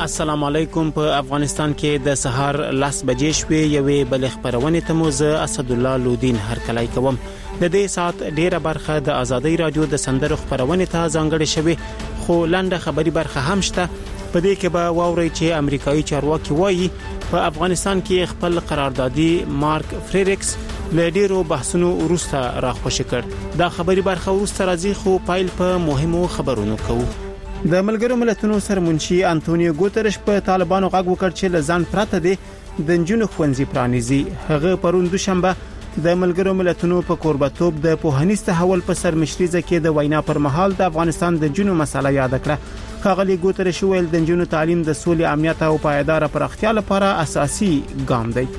السلام علیکم. په افغانستان کې د سهار 10 بجې شوې یوې بل خبرونه ته مو زه اسد الله لودین هرکلی کوم. د دې سات ډیره برخه د ازادي رادیو د سندرو خبرونه ته ځانګړې شوې، خو لنډه خبري برخه هم شته. په دې کې به واوري چې امریکایي چارواکي وایي په افغانستان کې خپل قراردادي مارک فریریکس له ډیرو بحثونو وروسته راخوشي کړ. دا خبري برخه وروسته راځي، خو پایل په مهمو خبرونو کوو. د ملګرو ملتونو سرمنشي انټونیو ګوترش په طالبانو غږ وکړ چې لزان پراته دي د جنونو خوندزي پرانیزي. هغه پرون دوشنبه د ملګرو ملتونو په کوربتوب د پوهنیز تحول په سرمشريزه کې د وینا پر مهال د افغانستان د جنونو مسله یاد کړه. ښاغلي ګوترش ویل د جنونو تعلیم د سولې، امنیت او پایدار پراختیا لپاره اساسي ګام دی.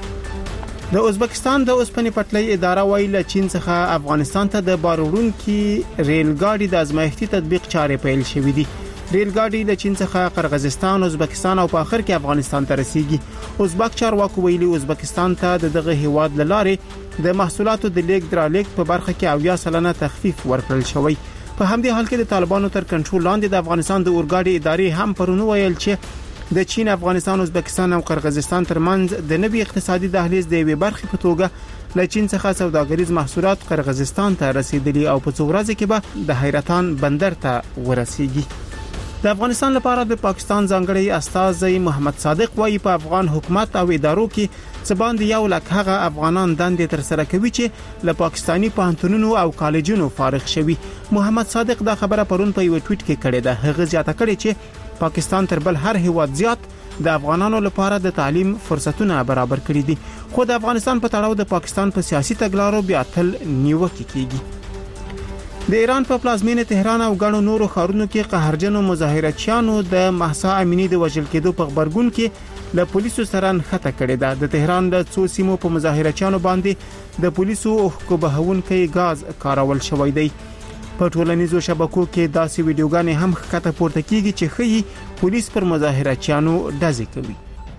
د ازبکستان د اوسپنې پټلۍ اداره وایي له چین څخه افغانستان ته د بارورونکو ریل ګاډي د ازمایښتي تطبیق چارې پیل شوې دي. ریل ګاډي له چین څخه قرغیزستان، ازبکستان او په اخر کې افغانستان ته رسیږي. ازبک چارواکو ویلي ازبکستان ته دغه هیواد لاره د محصولاتو د لیک درالېک په برخه کې 80% تخفیف ورکړل شوی. په همدې حال کې د طالبانو تر کنټرول لاندې د افغانستان د اورګاډي ادارې هم پرونی ویل چې د چین، افغانستان، ازبکستان او قرغیزستان ترمنځ د نوي اقتصادي دهلیز د یوې برخې په توګه له چین څخه سوداګریز محصولات قرغیزستان ته رسیدلي او په څو ورځې کې به د حیرتان بندر ته ورسیږي. د افغانستان لپاره د پاکستان ځانګړی استازی محمد صادق وايي په افغان حکومت او ادارو کې څباند 1 لک هغه افغانان دندې تر سره کوي چې له پاکستانی پوهنتونونو او کالجونو فارغ شوي. محمد صادق دا خبره پرون په یو ټویټ کې کړې ده. هغه زیاته کړې چې پاکستان تر بل هر هیواد زیات د افغانانو لپاره د تعلیم فرصتونه برابر کړي دي، خو د افغانستان په تړاو د پاکستان په سیاسي تګلارو بیا تل نیوکه کیږي. د ایران په پلازمینه تهران او غاڼو نورو ښارونو کې قهرجنو مظاهرچیانو د مهسا امینی د وژل کېدو په خبرګون کې له پولیسو سره نښته کړې ده. د تهران د څو سیمو په مظاهرچیانو باندې د پولیسو حکومتونکو غاز کارول شوی دی. په ټولنیزو شبکو کې داسې ویډیوګانې هم ښکته پورته کیږي چې ښيي پولیس پر مظاهرچیانو ډزې کوي.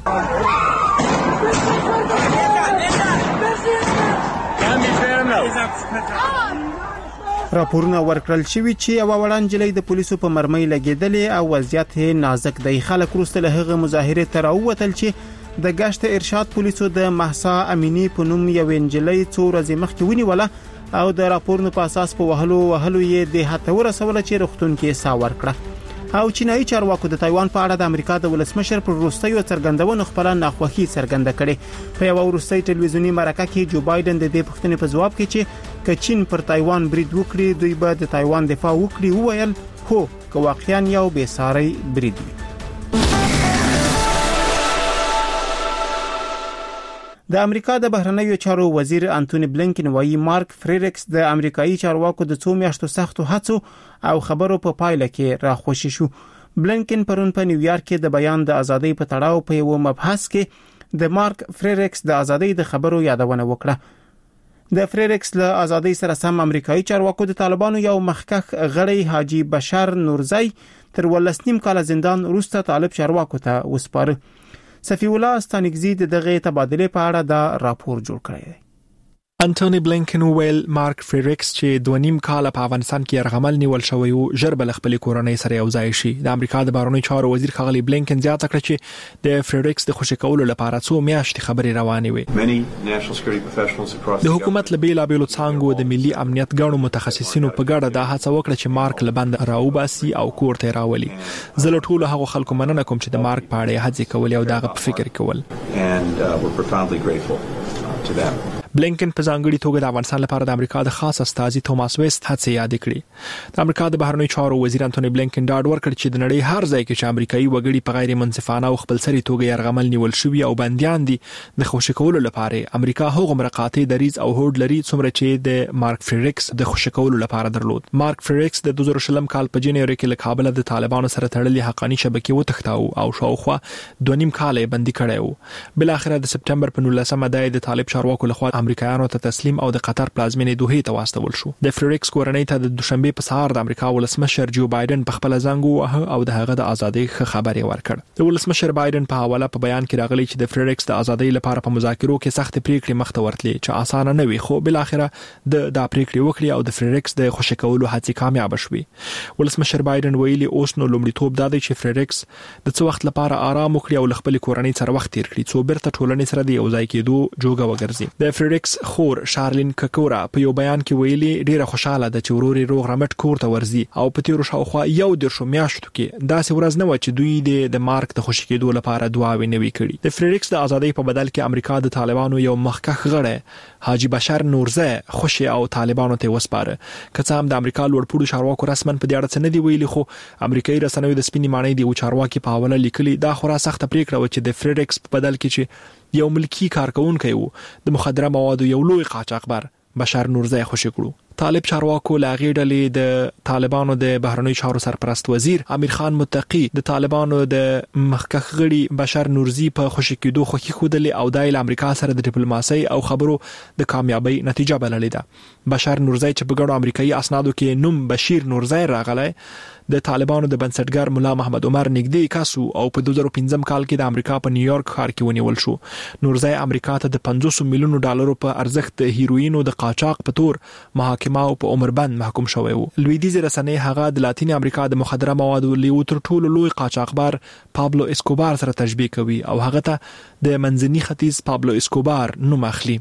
راپورونه ورکړل شوی چې یو وړاندې د پولیسو په مرمۍ لګیدلې او وضعیت نازک دی. خلک وروسته له هغه مظاهره تر اوتل چې د گشت ارشاد پولیسو د مهسا امینی په نوم یو انجلۍ څو ورځې مخکې ونیوله او د راپورونو په اساس په وهلو یې د هته ورسول چې رختون کې سا ورکړه. او چینایي چارواکو د تایوان په اړه د امریکا د ولسمشر پر وروستیو څرګندونو خپل ناخوښي څرګنده کړې. په یو وروستي ټلویزیونی مرکه کې جو بایدن د دې پوښتنې په ځواب کې چې چین پر تایوان برید وکړي دوی به د تایوان دفاع وکړي وویل هو که واقعا یو بې ساري برید وي. د امریکا د بهرنیو چارو وزیر انټونی بلینکن وايي مارک فریریکس د امریکایي چارواکو د 2 میاشتو سختو هڅو او خبرو په پایله کې راخوشي شو. بلینکن پرون په نیویارک کې د بیان د ازادۍ په تړاو په یو مبحث کې د مارک فریریکس د ازادۍ د خبرو یادونه وکړه. د فریریکس له ازادۍ سره سم امریکایي چارواکو د طالبانو یو مخکښ غړی حاجی بشار نورزی تر 12 کال زندان وروسته طالب چارواکو ته وسپاره. صفی الله استانګزی دغه تبادله په اړه دا راپور جوړ کړی دی. انټونی بلینکن ویل مارک فریریکس چې 2.5 کال په افغانستان کې يرغمل نیول شوی او ژر بل خپل کورنۍ سره یو ځای شي. د امریکا د بهرنیو چارو وزیر ښاغلي بلینکن زیاته کړه چې د فریریکس د خوشی کولو لپاره 2 میاشتې خبرې روانې وي. د حکومت له بیلابېلو څانګو د ملي امنیت ګڼو متخصصینو په ګډه دا هڅه وکړه چې مارک له بند راوباسي او کور ته راولي. زه له ټولو هغو خلکو مننه کوم چې د مارک په اړه هڅې کولې او دغه په فکر کول. بلینکن په ځانګړي توګه د افغانستان لپاره د امریکا د خاص استازي توماس ویست هڅه یاد کړې. د امریکا د بهرنیو چارو وزیر انټونی بلینکن ډاډ ورکړ چې د نړۍ هر ځای کې چې امریکایي وګړي په غیر منصفانه او خپلسري توګه يرغمل نیول شوی او بنديان دي د خوشی کولو لپاره امریکا هغه مرقاتي دریز او هوډ لري څومره چې د مارک فریریکس د خوشی کولو لپاره درلود. مارک فریریکس د 2020 کال په جنوري کې له کابل د طالبانو سره تړلې حقاني شبکې وتښتاو او شاوخوا 2.5 کال بندي کړی و. بل اخر د سپټمبر په 19مه د طالب چارواکو لخوا امریکایانو ته تسلیم او د قطر پلازمینې دوحې ته واستول شو. د فریریکس کورنۍ ته د دوشنبه په سهار د امریکا ولسمشر جو بایدن په خپل زنګ ووهه او د هغه د ازادۍ خبرې ورکړ. د ولسمشر بایدن په حواله په بیان کې راغلی چې د فریریکس د ازادۍ لپاره په مذاکرو کې سخت پریکړې مخته ورتلې چې اسانه نه وي، خو بل اخره د پریکړې وکړي او د فریریکس د خوشی کولو هڅې کامیاب شوې. ولسمشر بایدن ویلي اوس نو لومړیتوب دا دی چې فریریکس د څه وخت لپاره آرام وکړي او خپل کورنۍ سره وخت تیر کړي څو بیرته ټولنې سره د یو ځای کېدو جوګه وګرځي. د فریریکس خور شارلین ککورا په یو بیان کې ویلي ډیره خوشاله ده چې وروري روغ رمټ کور ته ورځي او په تیرو شاوخوا 11 میاشتو کې داسې ورځ نه و چې دوی د مارک د خوشی کېدو لپاره دعاوې نه وي کړي. د فریریکس د ازادۍ په بدل کې امریکا د طالبانو یو مخکښ غړی حاجی بشر نورزه خوشی او طالبانو ته وسپاره. که هم د امریکا لوړپوړو چارواکو رسمن په دې اړه څه نه دی ویلي، خو امریکایي رسنیو د سپینې معنی دی چارواکي په حواله لیکلي دا خورا سخت پریکړه و چې د فریریکس په بدل کې چې یو ملکی کارکونکي وو د مخدره موادو یو لوی قاچاقبر بشر نورزه خوشی کړو. طالب چارواکو لاغي ډلې د طالبانو د بهرنیو چارو سرپرست وزیر امیر خان متقی د طالبانو د مخکښ غړي بشر نورزي په خوشی کېدو خوشي خودلې او د امریکا سره د ډیپلوماسي او خبرو د کامیابی نتیجه بللې ده. بشر نورزي چې په ګڼو امریکایي اسنادو کې نوم بشیر نورزي راغلی د طالبانو د بنسټګر مولا محمد عمر نږدې کاسو او په 2015 کال کې د امریکا په نیویارک ښار کې ونیول شو. نورزي امریکا ته د 500 میلیونو ډالرو په ارزښت د هیروینو د قاچاق په تور محاکمه او په عمر بند محکوم شوی وو. لویدیز رسنۍ هغه د لاتین امریکا د مخدره موادو لیو تر ټولو لوی قاچاقبر پابلو اسکوبار سره تشبیه کوي او هغه ته د منځني ختیځ پابلو اسکوبار نوم اخلي.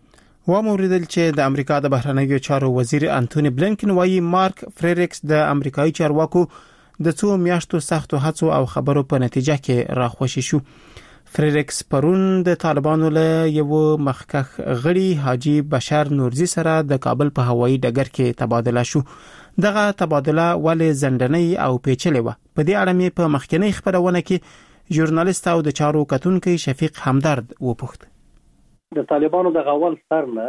و موریدل چې د امریکا د بهرنیو چارو وزیر انټونی بلینکن وايي مارک فریریکس د امریکایي چارواکو د څو میاشتو سختو هڅو او خبرو په نتیجه کې راخوشي شو. فریریکس پرون د طالبانو له یو مخکښ غړي حاجی بشر نورزي سره د کابل په هوایي ډګر کې تبادله شو. دغه تبادله ولې زندنۍ او پیچلې و. په دې اړه مې په مخکنی خبرونه کې ژورنالیست او د چارو کتونکو شفیق همدرد وپوښت. د طالبانو د غول سر نه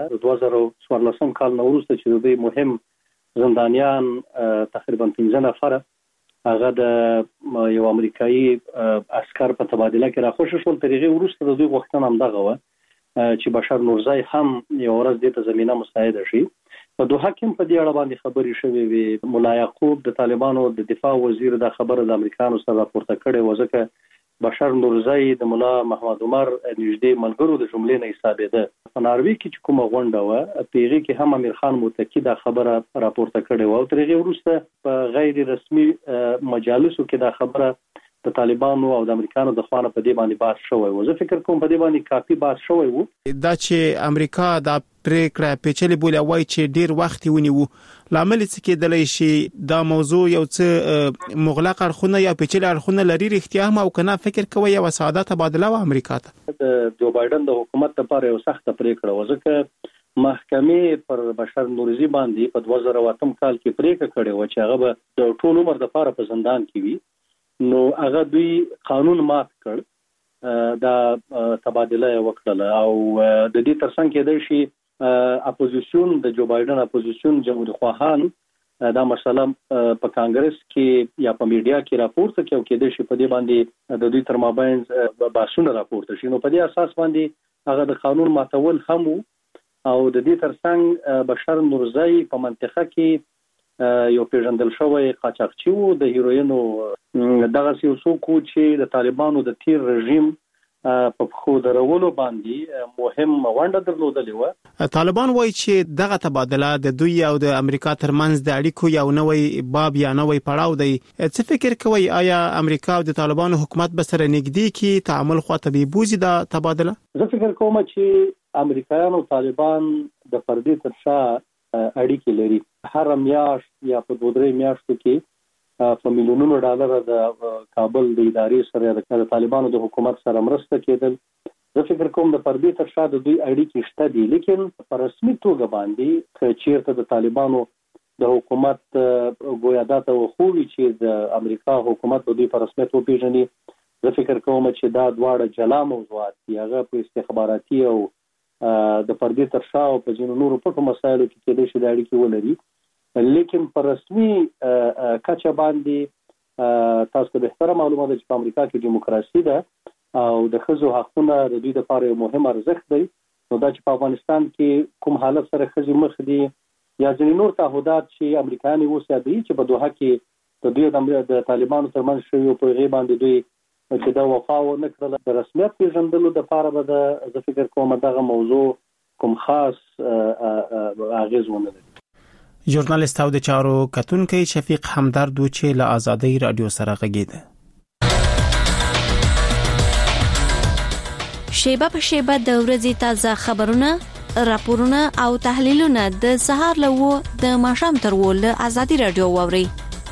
2014 کال نه وروسته چې دوی مهم زندانیان تقریبا 15 نفر هغه د یو امریکایي عسكر په تبادله کې راخوشي شول. طریقې وروسته د دوی غوښتنه هم دغه و چې بشر نورزي هم یو ورځ د زمينه مساعده شي. په دوه حکم په دې اړه باندې خبرې شوې وي. مولا یعقوب د طالبانو د دفاع وزیر د خبره د امریکایانو سره راپورته کړې و ځکه بشر نورزي د مولا محمد عمر نږدې ملګرو د جملې نه حسابېده. په ناروی کې چې کومه غونډه و پیغي کې هم امیر خان متقی دا خبره راپورته کړې و او ترغه وروسته په غیر رسمي مجالسو کې دا خبره د طالبانو او د امریکانو د خوانه په دې باندې بحث شوی و. زه فکر کوم په دې باندې کافي بحث شوی و. دا چې امریکا د پریکړه پیچلې بوله وای چې ډیر وخت ونیو لامل څه کېدلی شي دا موضوع یو څه مغلق اړخونه یا پیچلې اړخونه لري رښتیا هم او کنه فکر کوي یو ساده تبادله و امریکا ته. د جو بایدن د حکومت لپاره یو سخت پریکړه و ځکه محکمې پر بشر نورزي باندې په 2008 کال کې پریکړه کړې و چې هغه به د ټول عمر لپاره په زندان کې وي. نو هغه دوی قانون مات کړ دا تبادله وکړه او د دې ترڅنګ کې د شي اپوزیشن د جو بایدن اپوزیشن جمهوریت خواهان دا مسله په کانګرس کې یا په میډیا کې راپورته کوي چې د شي په دې باندې د دوی تر مابین باسونه راپورته شي. نو په دې اساس باندې هغه د قانون ماتول هم او د دې ترڅنګ بشر نورزي په منطقه کې یو پیژندل شوی قاچاقچی وو د هیروینو دغه سیاسوکو چې د طالبانو د تیر رژیم په خو درولو باندې مهم ونډه درلودلې و. طالبان وایي چې دغه تبادله د دوی او د امریکا ترمنځ د اړیکو یو نوې باب یا نوې پړاو دی. څه فکر کوي آیا امریکا او د طالبانو حکومت به سره نږدې کې تعامل خواته به بوزي د تبادله؟ زه فکر کوم چې امریکایان او طالبان د پردي تر شا اړیکې لري. هر میاشت یا په 2-3 میاشتو کې په میلیونونو ډالر د کابل د ادارې سره د طالبانو د حکومت سره مرسته کېدل. زه فکر کوم د پردي تر شا د دوی اړیکې شته دي لیکن په رسمي توګه باندې چیرته د طالبانو د حکومت ګویا داته وخوي چې د امریکا حکومت د دوی په رسمیت وپیژني. زه فکر کوم چې دا دواړه جلا موضوعات دي. هغه په استخباراتي او د پردي تر شا او په ځینو نورو پټو مسایلو کې کېدای شي د اړیکې ولري لیکن په رسمي کچه باندې تاسو ته به معلومه ده چې په امریکا کې دیموکراسي ده او د ښځو حقونه د دوی لپاره یو مهم ارزښت دی نو دا چې په افغانستان کې کوم حالت سره ښځې مخ دي یا ځینې نور تعهدات چې امریکایان اوس یادوي چې په دوحه کې د دوی د طالبانو ترمنځ شوي په هغې باندې دوی چې دا وفا ونه کړله د رسمیت پېژندلو دپاره به زه فکر کوم دغه موضوع کوم خاص اغېز ونه لري. ژورنالیست او د چارو کتونکی شفیق همدرد و چې له آزادۍ رادیو سره غږېده. شیبه په شیبه د ورځې تازه خبرونه، راپورونه او تحلیلونه د سهار له 9 د ماښام تر 10 له آزادۍ رادیو واورئ.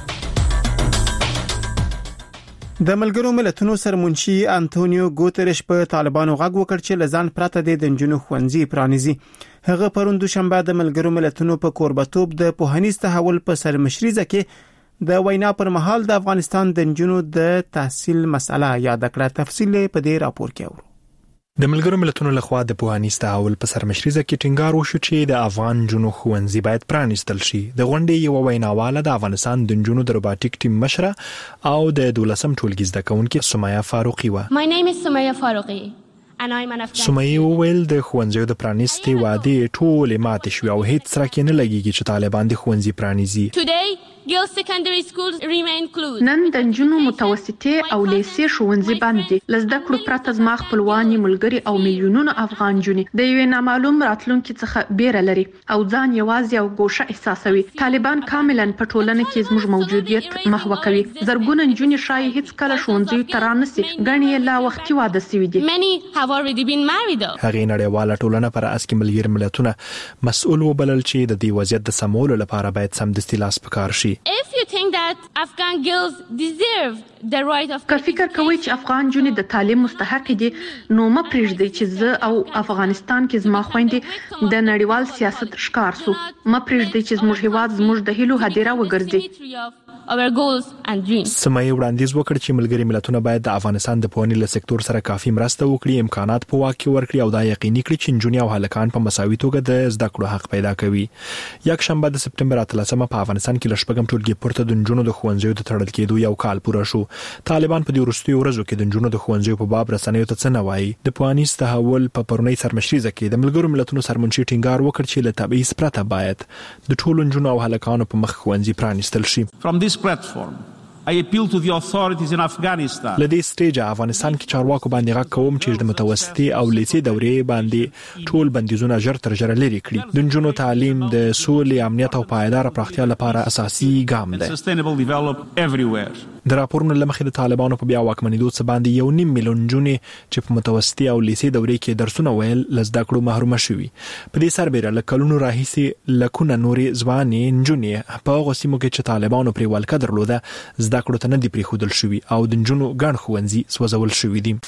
د ملګرو ملتونو سرمنشي انټونیو ګوتریش په طالبانو غږ وکړ چې لزان پرته د نجونو ښوونځي پرانیزي. هغه پرون دوشنبه د ملګرو ملتونو په کوربتوب د پوهنیز تحول په سرمشريزه کې د وینا پر مهال د افغانستان د نجونو د تحصیل مسله یاد کړه. تفصیل په دې راپور کې اورو. د ملګرو ملتونو لخوا د پوهنیز تحول په سرمشريزه کې ټینګار وشو چې د افغان جنو ښوونځي باید پرانیستل شي. د غونډې یو ویناواله د افغانستان د جنو د روباټیک ټیم مشره او د 12م ټولګي زده کوونکي سمیه فاروقی و. My name is Sumaya Faruqi and I'm an Afghan. سمیه ویل د ښوونځیو د پرانیستي وعده ټول ماته شو او هیڅ سره کې نه لګیږي چې طالبان د ښوونځي پرانیزي. Today girls secondary schools remain closed. نن د نجونو متوسطي او لیسې ښوونځي بند دي. لزده کړو پرته زما خپلواني ملګري او میلیونونو افغان جونې د یوې نامعلوم راتلونکي څخه بیره لري او ځان یوازې او ګوشه احساسوي. طالبان کاملا په ټولنه کې زموږ موجودیت محو کوي. زرګونه نجونې شای هیڅ کله ښوونځي ته رانسي. غني لا وختي واده سوي دي. Many have already been married. هغه نړیواله ټولنه پر اساس ملګری ملتونه مسؤل وبلل چې د دې وضعیت د سمولو لپاره باید سمدستي لاس پکار شي. If you think that Afghan girls deserve the right of که فکر کوي چې افغان جونې د تعلیم مستحق دي نو ما پرېږدي چې زه او افغانستان کې زما خويندې د نړیوال سیاست ښکار سو. ما پرېږدي چې زموږ هیواد زموږ د هیلو هدیره وګرځي. our goals and dreams. سمیه وړاندیز وکړ چې ملګری ملتونه باید د افغانستان د پوهنې له سکتور سره کافي مرسته وکړي، امکانات په واک کې ورکړي او دا یقیني کړي چې نجونې او هلکان په مساوي توګه د زده کړو حق پیدا کوي. یک شنبه د سپتمبر 13 په افغانستان کې لشپږم ټولګي پورته د نجونو د ښوونځیو د تړل کېدو یو کال پوره شو. طالبان په دې وروستیو ورځو کې د نجونو د ښوونځیو په باب رسنیو ته څه نه وایي. د پوهنیز تحول په پرونی سرمشريزه کې د ملګرو ملتونو سرمنشي ټینګار وکړ چې له تبعیض پرته باید د ټولو نجونو او هلکانو په مخ ښوونځي پرانیستل شي. From this platform I appeal to the authorities in Afghanistan. لدې سټیج افغانستان کې چارواکو باندې غږ کوم چې د متوسطي او لیسې دورې باندې ټول بندیزونه ژر تر ژره لري کړي. د نجونو تعلیم د سولې، امنیت او پایدار پراختیا لپاره اساسي ګام دی. Sustainable development everywhere. د راپورونو لمخې د طالبانو په بیا واکمنېدو څخه باندې 1.5 میلیون نجونې چې په متوسطي او لیسې دورې کې درسونه ویل لزده کړو محروم شوي. په دې سربېره له کلونو راهیسې لکونه نورې ځوانې نجونې په هغو سیمو کې چې طالبانو پرې ولکه درلوده زده کړو ته نه دي پرېښودل شوي او د نجونو ګڼ ښوونځي سوځول شوي دي.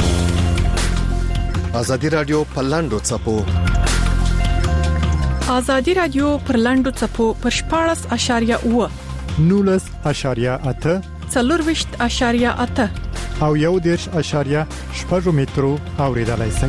ازادي رادیو په لاندو څپو ازادي رادیو پر لاندو څپو پر 14.8 19.8 40.8 او 1.8 مترو اوریدلای شئ.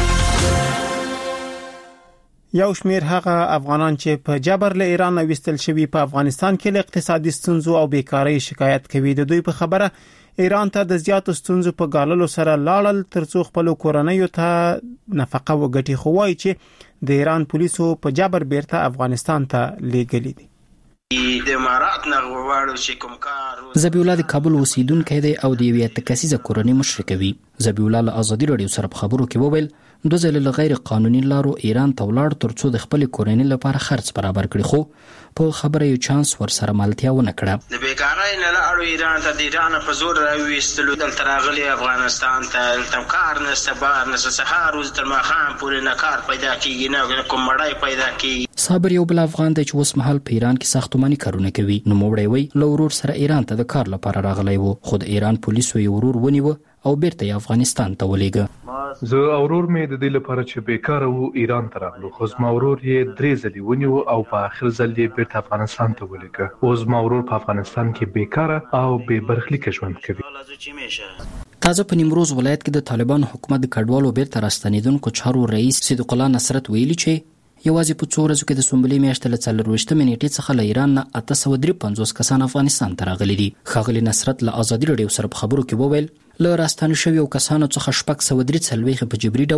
یو شمیر هغه افغانان چې په جبر له ایران وستل شوی په افغانستان کې له اقتصادي ستونزو او بیکاری شکایت کوي. د دوی په خبره ایران ته د زیاتو ستونزو په ګاللو سره لاړل ترڅو خپل کورنۍ ته نفقه وګټي، خو وايي چې د ایران پولیسو په جبر بیرته افغانستان ته لیږلي دي. د امارات نه غواړو چې کوم کار ذبیح الله د کابل اوسیدونکی دی او د یوې تکسیزه کورنۍ مشر کوي. ذبیح الله له ازادي رادیو سره په خبرو کې وویل دوه ځله له غیر قانوني لارو ایران ته ولاړ ترڅو د خپل کورنۍ لپاره خرڅ برابر کړي، خو په خبره یو چانس ور سره مالتیا ونه کړه. د بیکارۍ نه لاړو ایران ته، د ایران په زور راوېستلو دلته راغلي افغانستان ته. تم کار نشته، بار نشته، سهار روز تر ماښام پورې نه کار پیدا کیږي، نه کوم مړی پیدا کیږي. صابر یو بل افغان دی چې اوس مهال په ایران کې ساختماني کارونه کوي. نو موړی وی له ورور سره ایران ته د کار لپاره راغلی و، خو د ایران پولیسو یې ورور ونیو او بیرته یې افغانستان ته ولېږه. زه او ورور مې د دې لپاره چې بیکاره وو ایران ته راغلو، خو زما ورور یې 3 ځلې ونیو او په آخر ځل یې بیرته افغانستان ته ولېږه. اوس زما ورور په افغانستان کې بیکاره او بې برخلیکه ژوند کوي. تازه په نیمروز ولایت کې د طالبانو حکومت د کډوالو بیرته راستنېدونکو چارو رئیس صدیق الله نصرت ویلي چې یوازې په 2 ورځو کې د سنبلې میاشتې له 24 نیټې څخه له ایران نه 853 کسان افغانستان ته راغلي دي. ښاغلي نصرت له ازادي رادیو سره په خبرو کې وویل له راستنې شویو کسانو څخه 643 په جبري ډول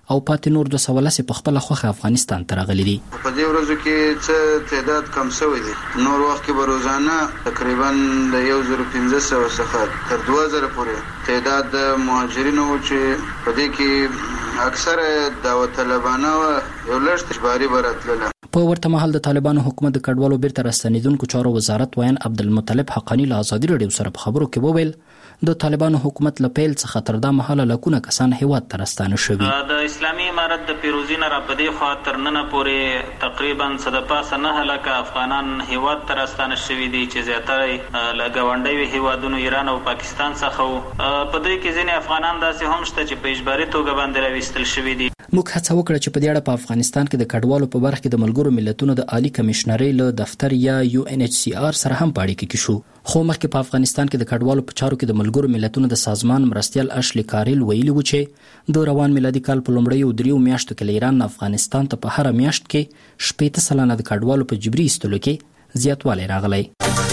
او پاتې نور 210 په خپل خوخه افغانستان ته راغلي دي. په دې ورځو کې څه تعداد کم شوی دی. نور وخت کې به روزانه تقریبا د 1500 څخه تر 2000 پورې تعداد د مهاجرینو چې په دې کې اکثر دعوت طلبانه او یو لږ تجباري براتله. په ورته مهال د طالبانو حکومت د کډوالو بیرته راستنیدونکو چارو وزارت وایي عبدالمطلب حقانی له ازادي رادیو سره په خبرو کې وویل د طالبانو حکومت له پیل څخه تر دا مهاله لکونه کسان هیواد ته راستانه شوي. د اسلامي امارت د پیروزي نه را پدې خوا تر ننه پورې تقریبا صدپاسه 9 لکه افغانان هیواد ته راستانه شوي دي چې زیاتره له ګاونډیو هیوادونو ایران او پاکستان څخه په دې کې ځینې افغانان داسې هم شته چې په اجباري توګه باندې راوستل شوي دي. موږ هڅه وکړه چې په دې اړه په افغانستان کې د کډوالو په برخه کې د ملګرو ملتونو د عالی کمشنرۍ له دفتر یا UNHCR سره هم په اړیکه کې شو. خو مخکې په افغانستان کې د کډوالو په چارو کې د ملګرو ملتونو د سازمان مرستیال اشلی کاریل ویلي و چې د روان میلادي کال په لومړیو 3 میاشتو کې له ایران افغانستان ته په هر میاشت کې 80% د کډوالو په جبري ایستلو کې زیاتوالی راغلی.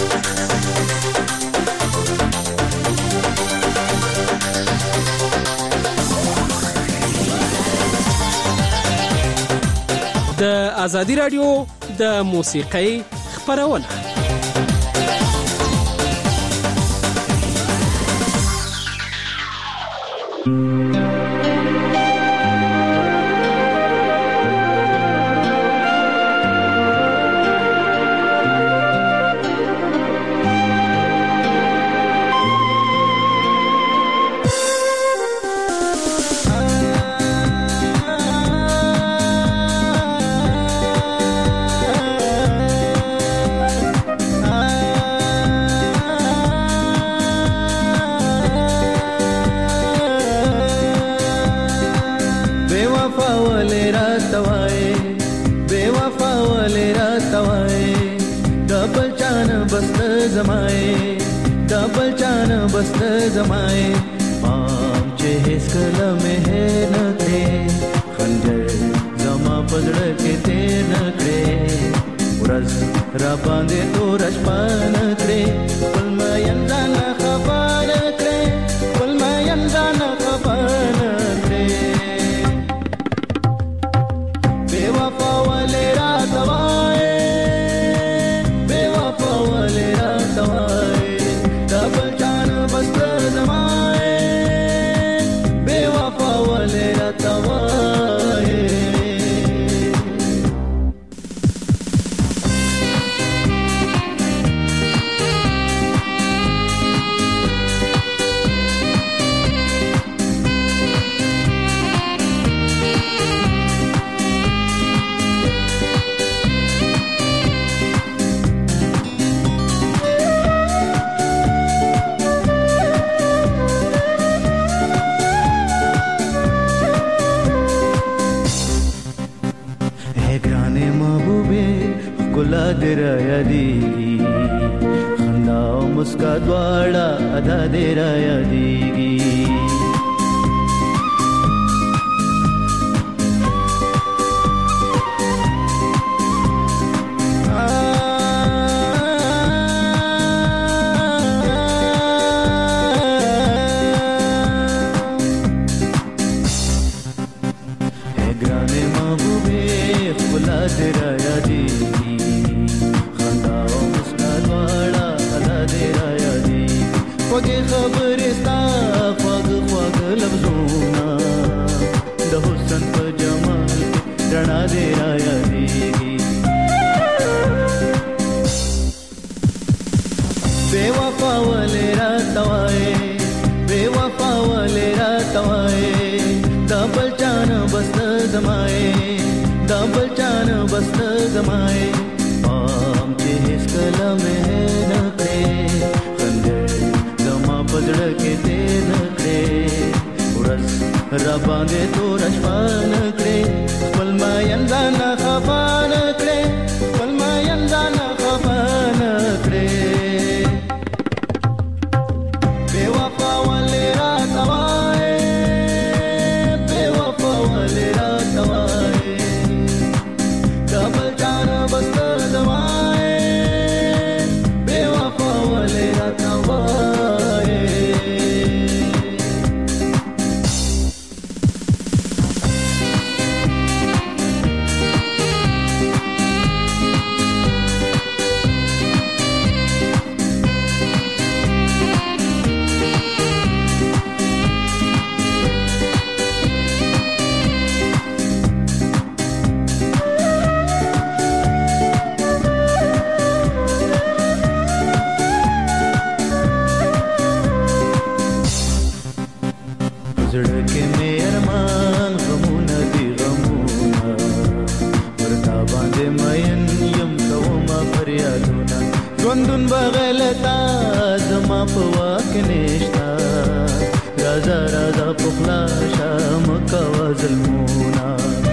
د ازادي رادیو د موسیقۍ خبرونه. خبر استا خواږه ژوندون بغلتا زما په واک نشتا رازا رازا پخلا شام کوا ظلمونا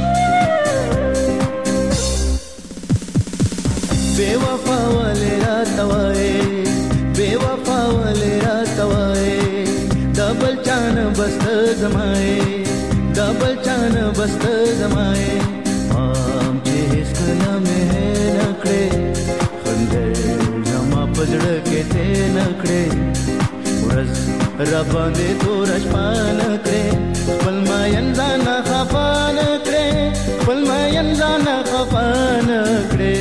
بے وفا والے راتوائے بے وفا والے راتوائے دبل چان بست زمائے دبل چان بست زمائے مام چې هیڅ کله مې نکړې خندل زما پزړه کې ته نکړې ورځ را باندې تور شپه نکړې خپل ما ینځان خفا نکړې خپل ما ینځان خفا نکړې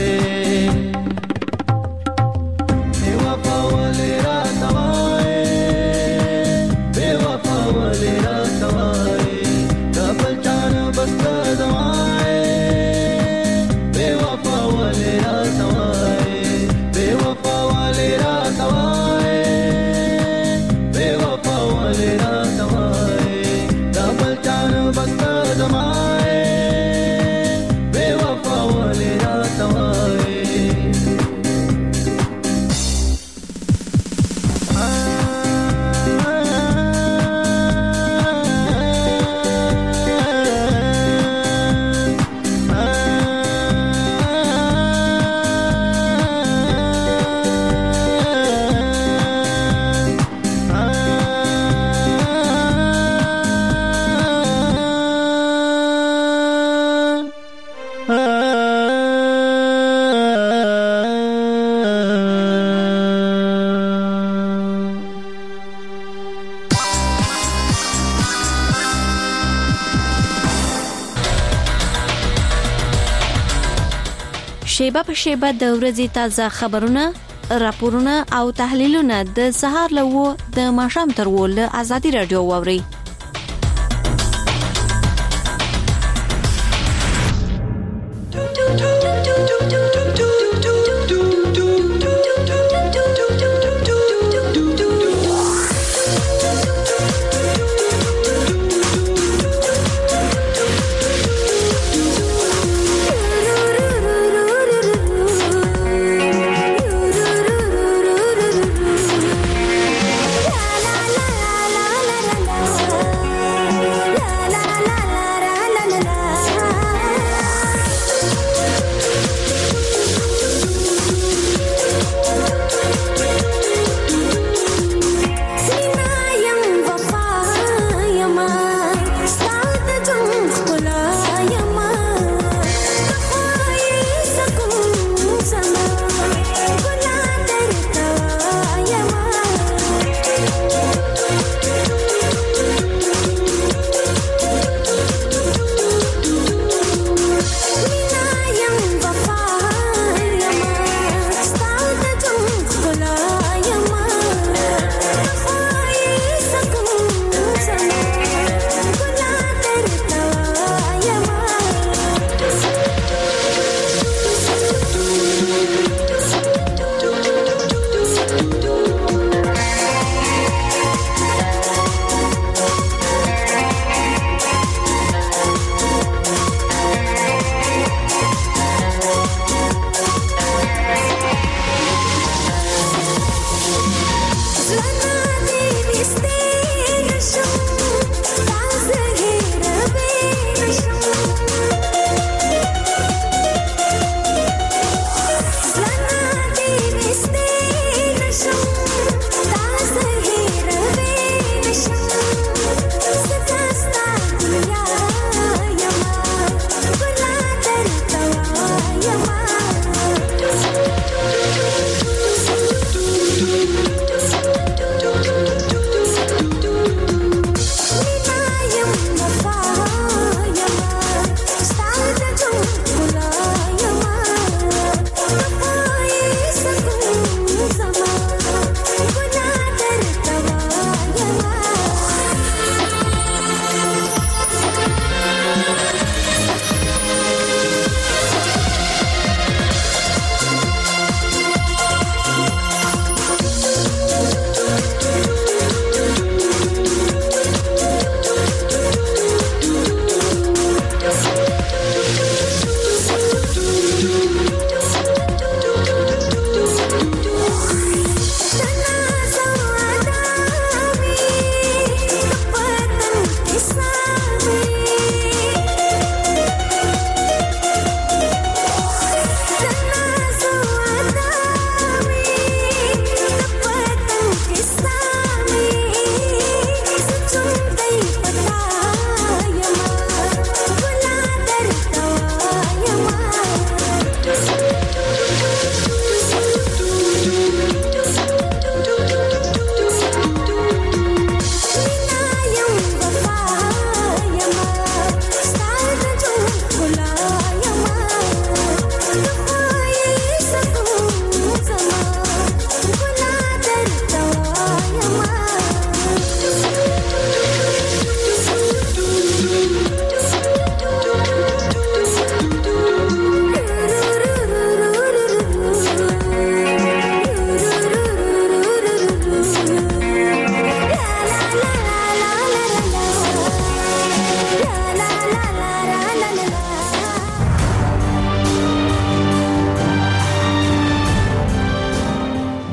بے وفا والے راتوائے بے وفا والے راتوائے دبل چان بست زمائے بے وفا والے راتوائے بے وفا والے راتوائے بے وفا والے راتوائے دبل چان بست زمائے بے وفا والے راتوائے شیبه په شیبه د ورځې تازه خبرونه، راپورونه او تحلیلونه د سهار له 9 د ماښام تر 10 له آزادي رادیو واوري.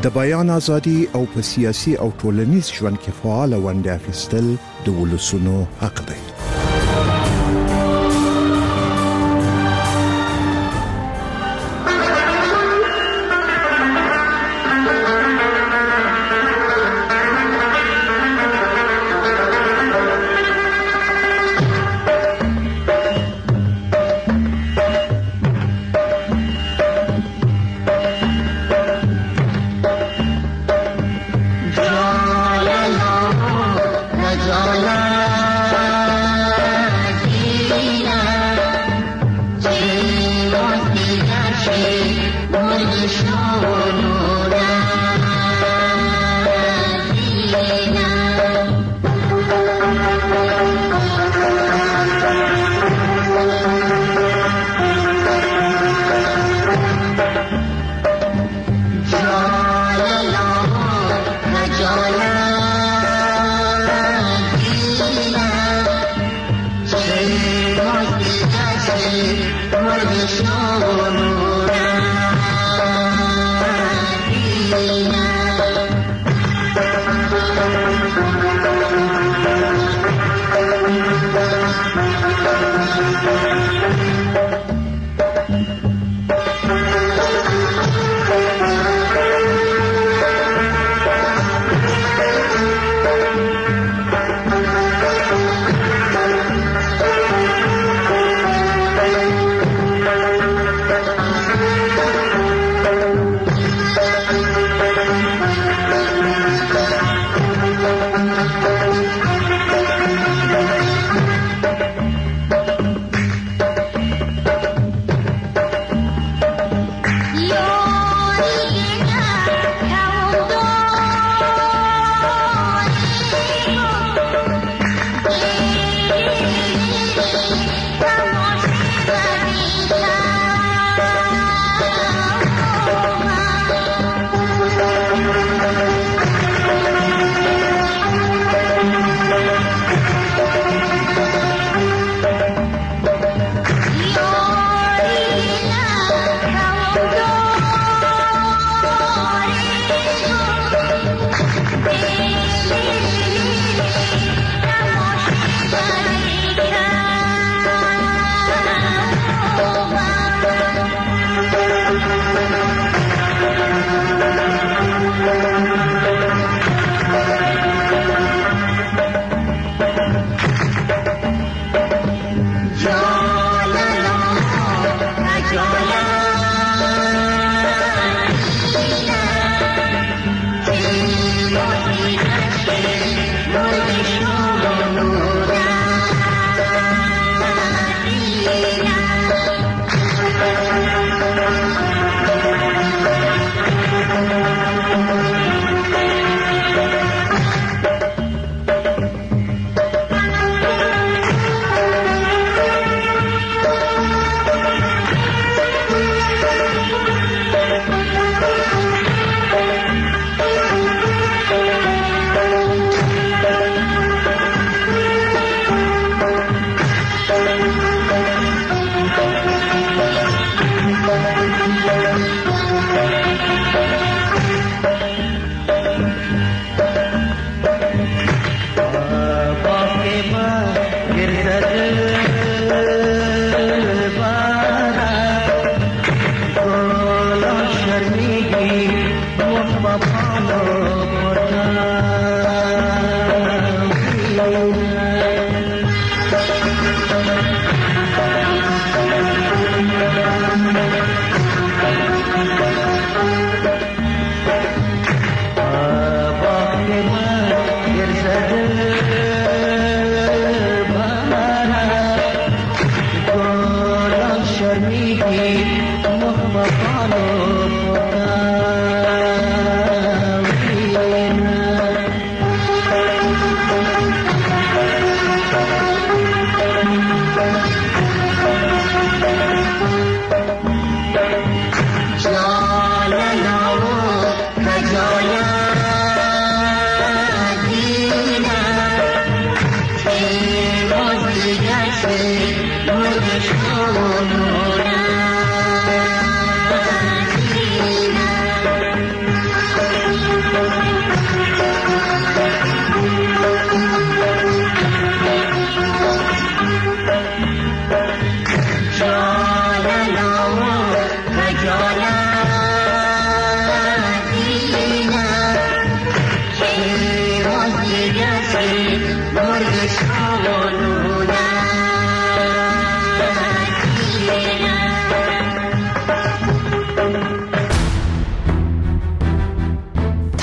د بیان ازادي او په سیاسي او ټولنیز ژوند کې فعال ونډه اخیستل د ولسونو حق دی.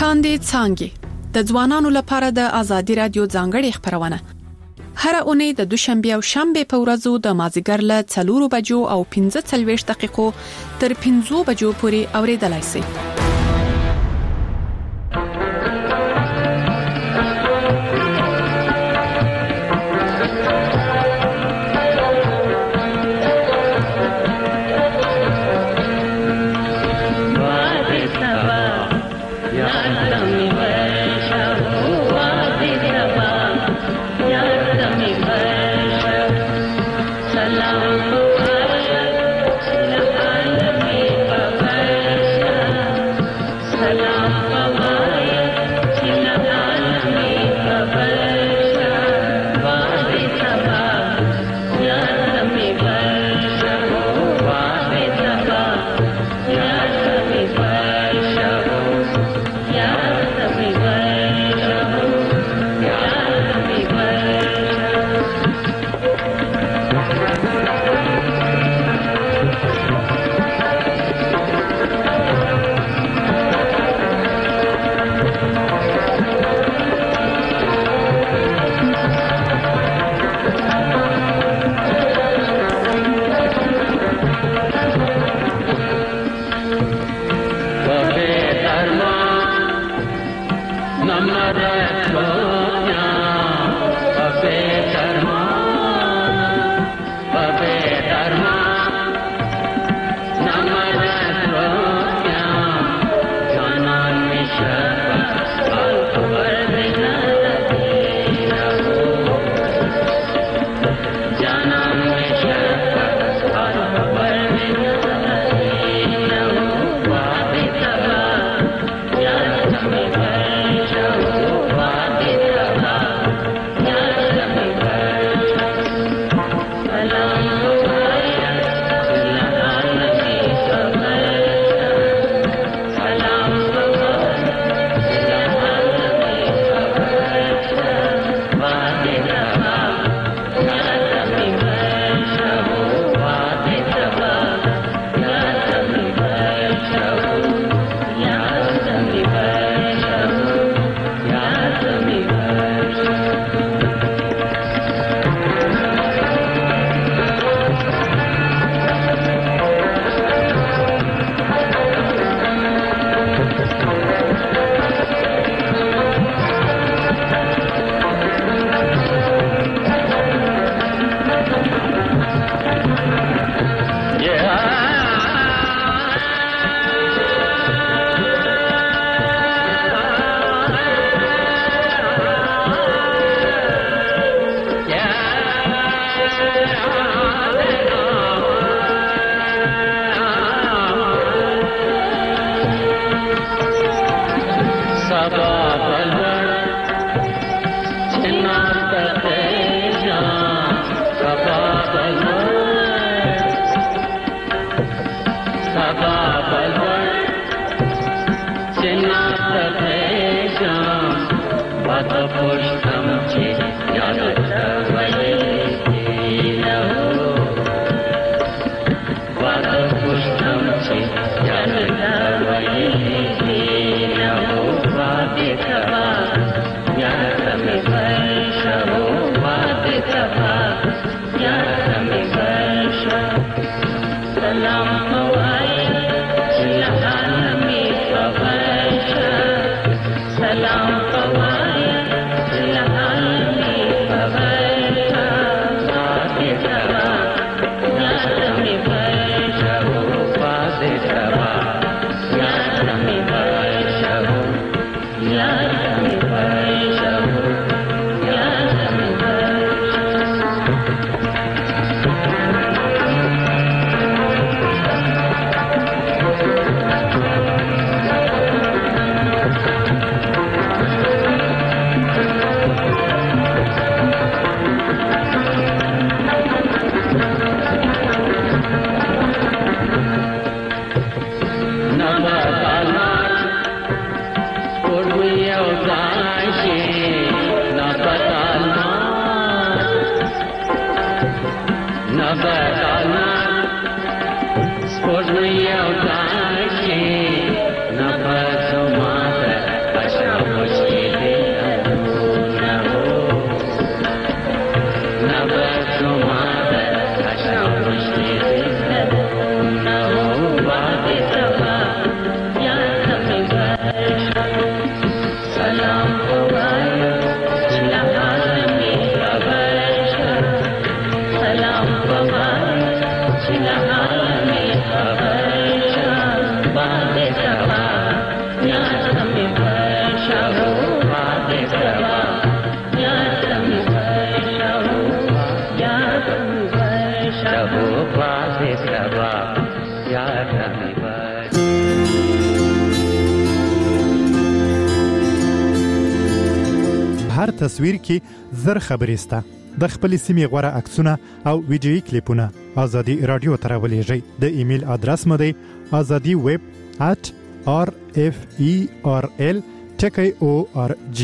لاندې څانګې د ځوانانو لپاره د ازادي رادیو ځانګړي خبرونه هر اونۍ د دوشنبه او شنبه په ورځو د مازیګر له 4 بجو او 15 دقیقو تر 5 بجو پورې اوریدلای شئ. Salam هر تصویر کې زر خبرې سته. د خپل سیمې غوړه عکسونه او ویډیويي کلیپونه ازادي رادیو ته راولېږئ. د ایمیل ادرس مو دی azadiweb@rferl.org.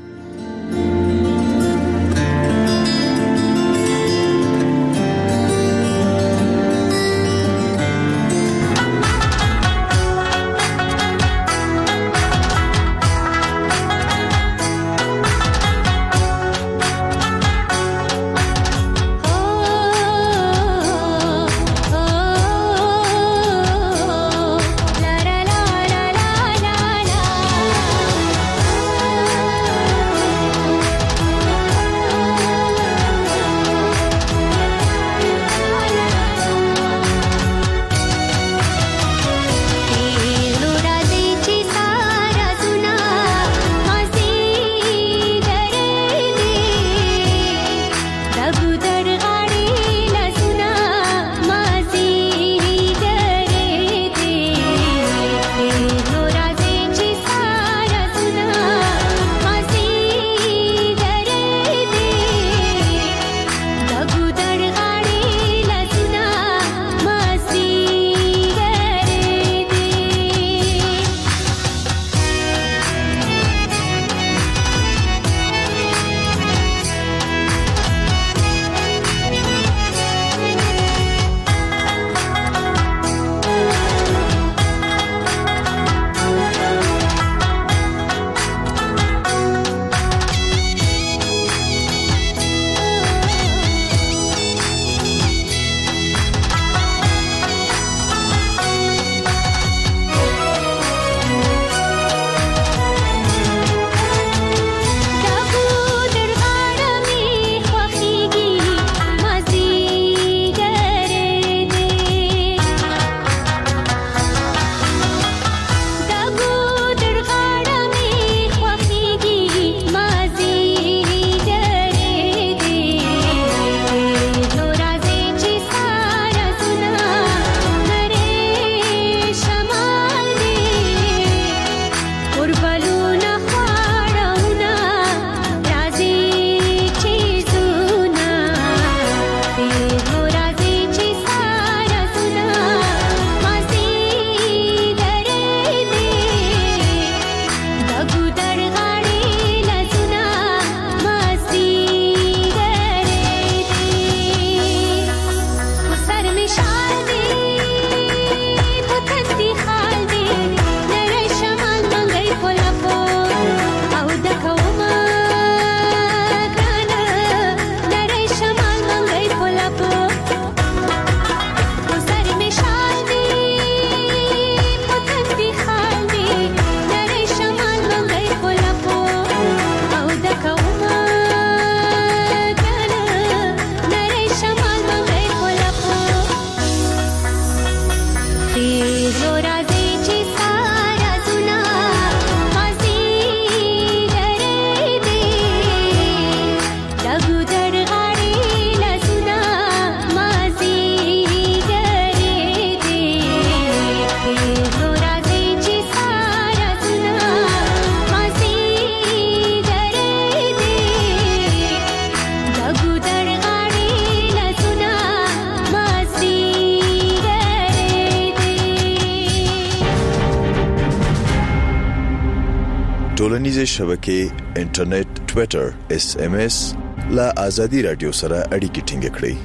ټولنیزې شبکې انټرنیټ ټوئیټر SMS لا آزادي رادیو سره اړیکې ټینګ کړئ.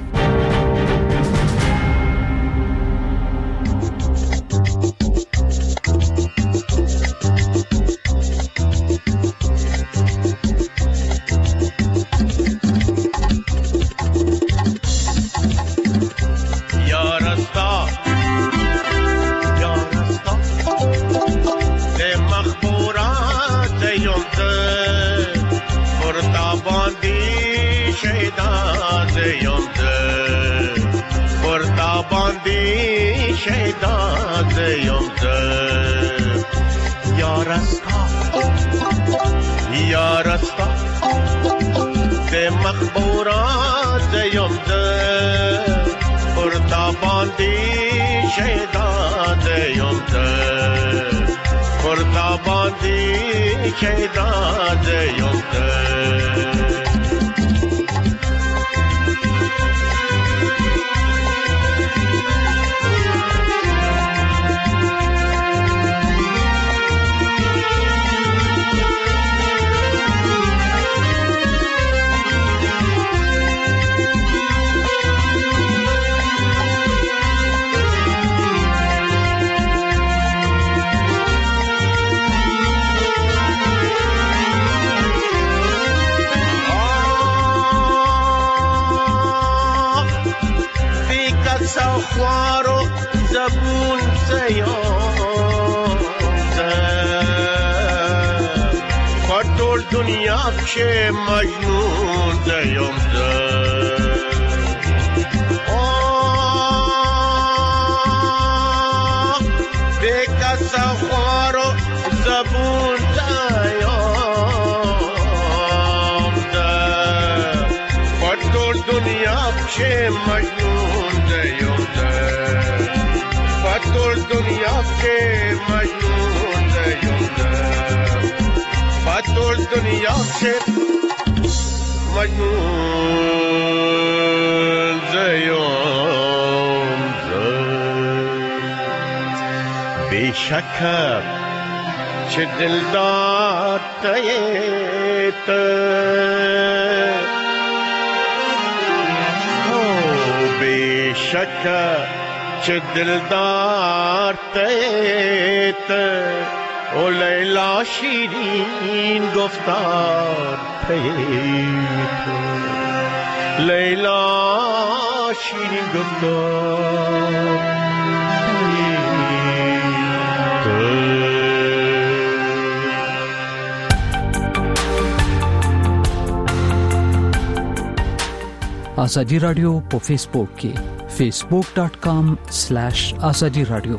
ورتا باندې کېدا د یو خوارو زبون زیام پټول دنیا کې مجنون زیام بیکسا خوارو زبون زیام پټول دنیا کې مجنون زیام پټول دنیا کې مجنون زیام پټول دنیا کې مجنون زیام بیشک چې دلدار ته بیشک چې دلدار ته او لیلا شیرین گفتار ته لیلا شیرین گفتار आजादी रेडियो په فیسبوک کې facebook.com/azadi radio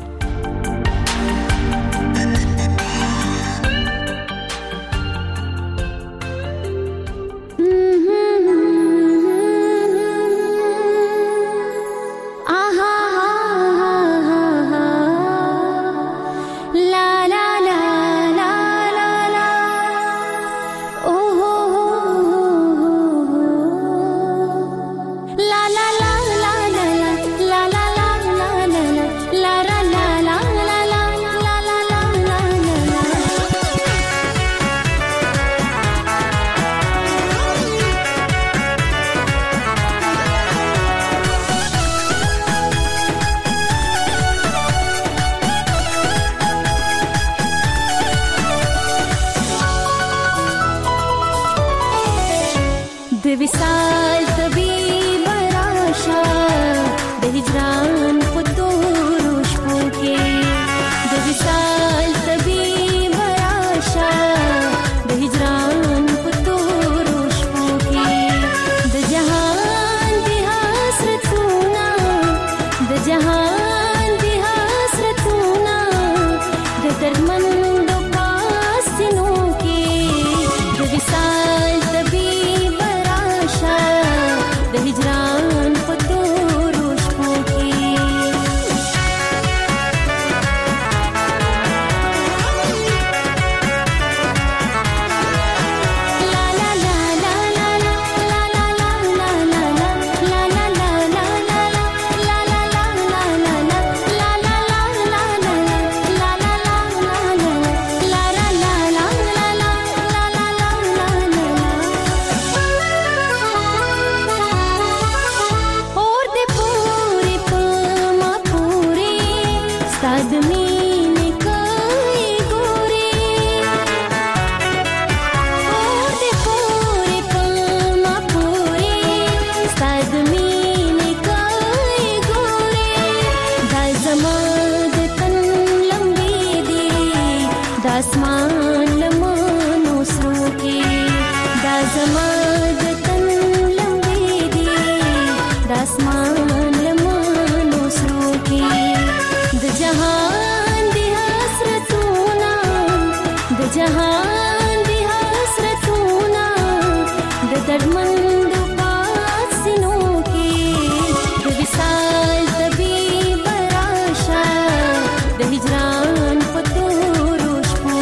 د هجران په تورو شپو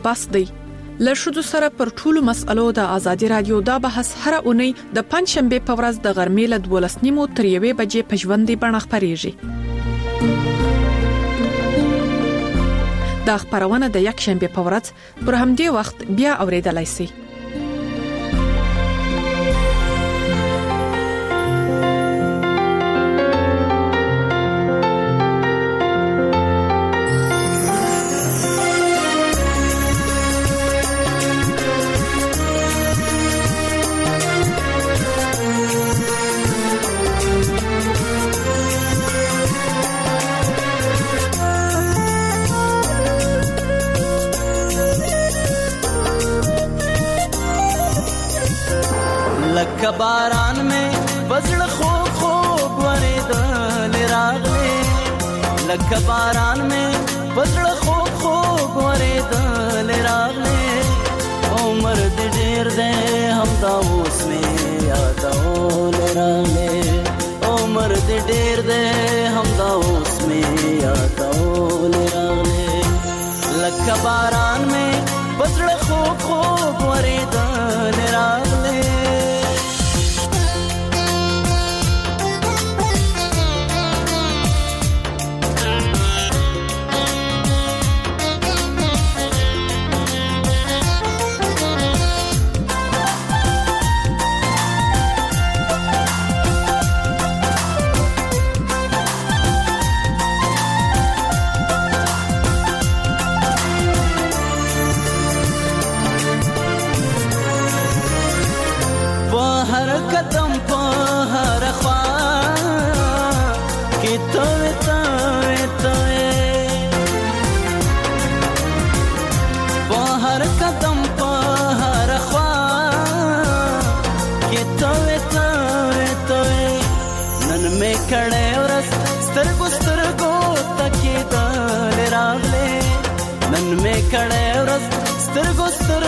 بس دی. له شذو سره پر ټولو مسألو د ازادي رادیو دا بحث هر اونۍ د پنځشنبه په ورځ د غرمې له 12:30 تر 1 بجې په ژوندۍ بڼه خپرېږي. دا خبرونه د یک شنبه په ورځ پر همدې وخت بیا اوریدلای شئ. باران میں بزړ خو ورېدل راغلې لکه باران میں بزړ خو ورېدل راغلې عمر دې ډېر دې همدا اوس مې یادول راغلې عمر دې ډېر دې همدا اوس مې یادول راغلې لکه باران میں بزړ خو ورېدل راغلې سترګو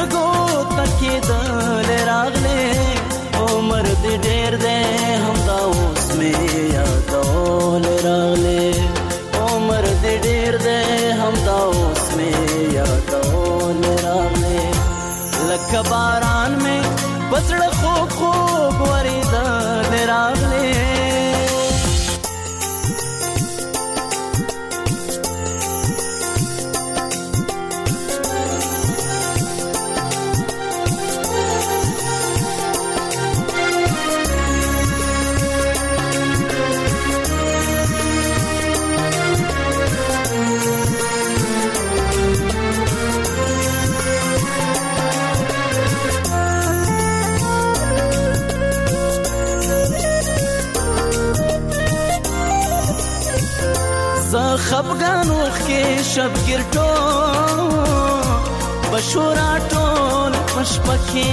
تکیدل راغلې عمر دې ډېر دې همدا اوس مې یادول راغلې عمر دې ډېر دې همدا اوس مې یادول راغلې لکه باران مې بزړ خو ورېدل راغلې خفګان وخت کې شبګر ټول بشورا ټول مشپکې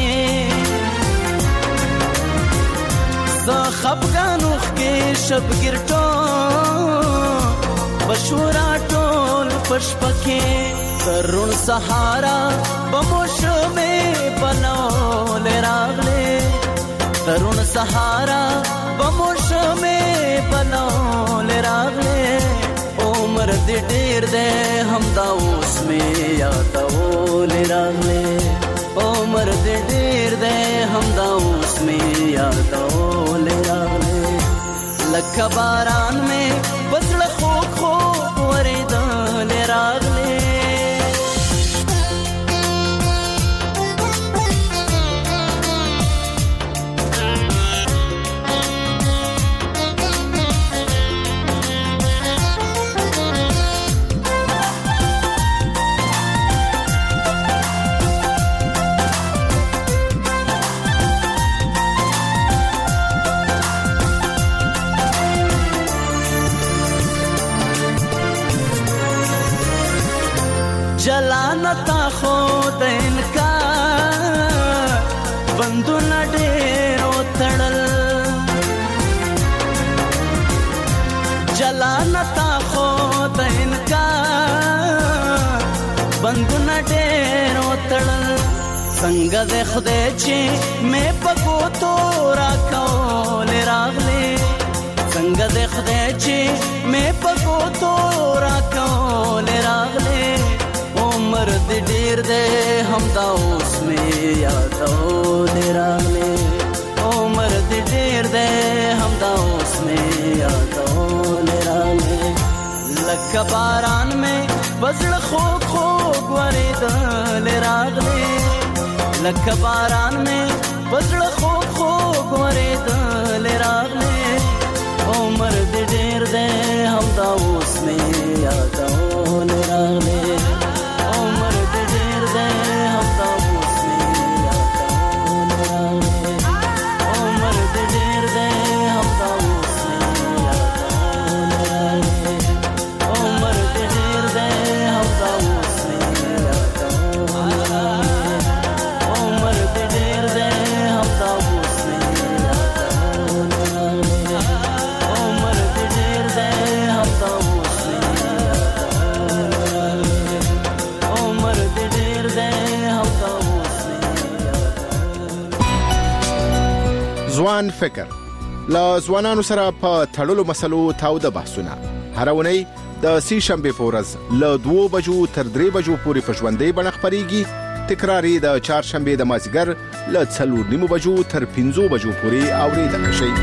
زه خفګان وخت کې شبګر ټول بشورا ټول مشپکې ترون سهارا بموشمه بنول راغله ترون سهارا بموشمه بنول راغله عمر دې ډېر دې همدا اوس مې یادول راغلې عمر دې ډېر دې همدا اوس مې یادول راغلې لکه باران مې بزړ خو ورېدل راغلې جلانتا خود انکار بندونه ډېر وتړل جلانتا خود انکار بندونه ډېر وتړل څنګه د خدای چې مې پکو تو راکول راغلې څنګه د خدای چې مې پکو تو راکول راغلې عمر دې ډېر دې همدا اوس مې یادول راغلې عمر دې ډېر دی همدا اوس مې یادول راغلې لکه باران مې بزړه خوږ خوږ ورېدل راغلې لکه باران مې بزړه خوږ خوږ ورېدل راغلې عمر دې ډېر دی همدا اوس مې یادول راغلې عمر دې ډېر دی همدا اوس مې یادول راغلې عمر دې ډېر دی همدا اوس مې یادول راغلې عمر دې ډېر دی همدا اوس مې یادول راغلې عمر دې ډېر دی همدا اوس مې یادول راغلې عمر دې ډېر دی همدا اوس مې یادول راغلې عمر دې ډېر دی همدا اوس مې یادول ځوان فکر له ځوانانو سره په تړلو مسلو تاوده بحثونه هر اونۍ د سې شنبې په ورځ له 2 بجو تر 3 بجو پورې په ژوندۍ بڼه خپرېږي تکراري د چهارشنبې د مازدیګر له 4:30 بجو تر 5 بجو پورې اوریدل شي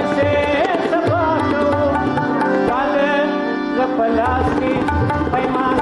पलासी पैमान